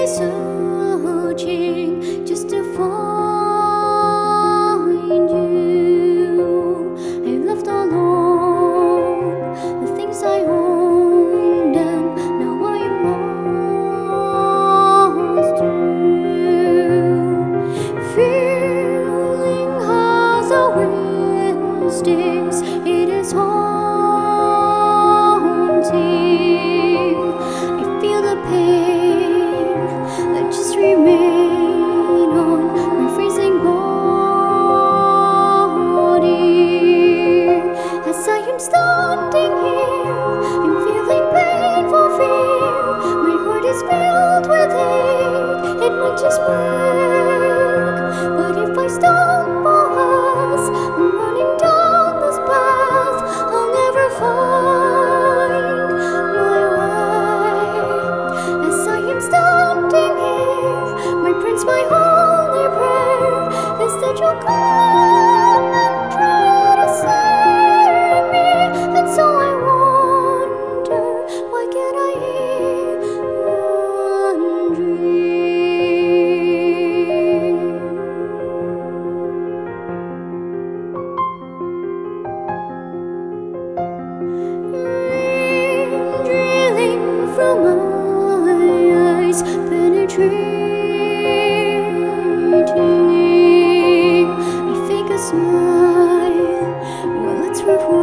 searching just to find you. I've left alone the things I owned, and now I am lost too. Feeling has a wind stings, it is haunting. I feel the pain that just remain on my freezing body. As I am standing here, I'm feeling painful fear. My heart is filled with hate, it might just break. But if I stumble as I'm running down this path, I'll never find my way. As I am standing here, my prince, my only prayer is that you'll come and try to save me. And so I wonder, why can't I hear one dream? Rain drilling from my eyes, penetrating. I fake a smile, well, it's for